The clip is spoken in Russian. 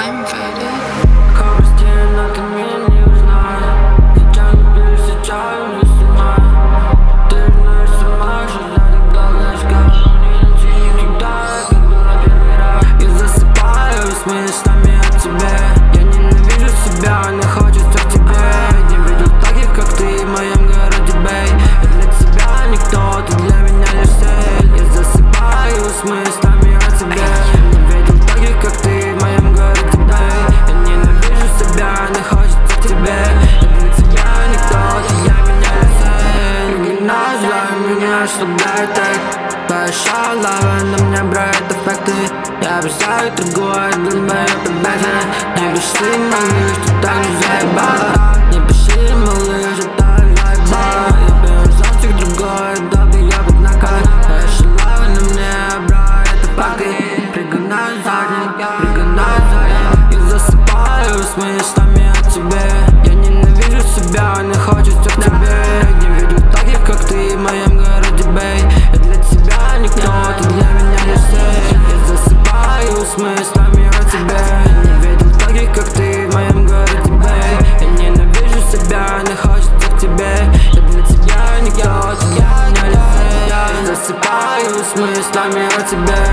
I'm faded. Постепенно ты меня не узнаешь. Сейчас люблю, сейчас не снимаю. Ты знаешь сама, что я так долго искал. Не найти никогда, как было первый раз. Я засыпаю с мыслями о тебе. Я ненавижу себя, не хочется к тебе. Не видел таких, как ты в моем городе, бэй. Я для тебя никто, ты для меня лишь цель. Я засыпаю с мыслями о тебе. Не видел таких, как ты в моем городе, бэй. Я ненавижу себя, не хочется к тебе. Я для тебя никто, ты для меня лишь цель. Не называй меня, чтобы это твоя шалава на мне брать эффекты. Я бросаю другое, думаю, это бэкли. Не пиши, малыш, ты так не заебала. Не пиши, малыш, ты так заебала. Я беру за всех другое, дабы я был накат. Твоя шалава на мне брать это факты. Пригонай задник. Я засыпаю с мыслями о тебе. Я ненавижу себя, не хочется к тебе. Не видел таких, как ты в моем городе, бэй. Я для тебя никто, ты для меня лишь цель. Я засыпаю с мыслями о тебе. Не видел таких, как ты в моем городе, бэй. Я ненавижу себя, не хочется к тебе. Я для тебя никто, ты для меня лишь цель. Я засыпаю с мыслями о тебе.